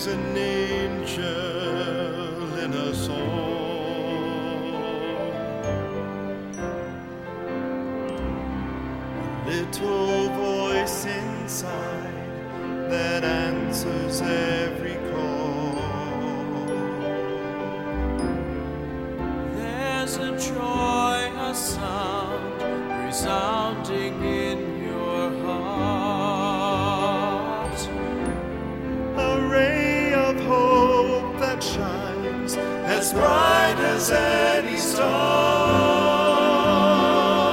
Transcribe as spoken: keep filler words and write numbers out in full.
There's an angel in us all, a little voice inside that answers every call. There's a joy, a sound resounding in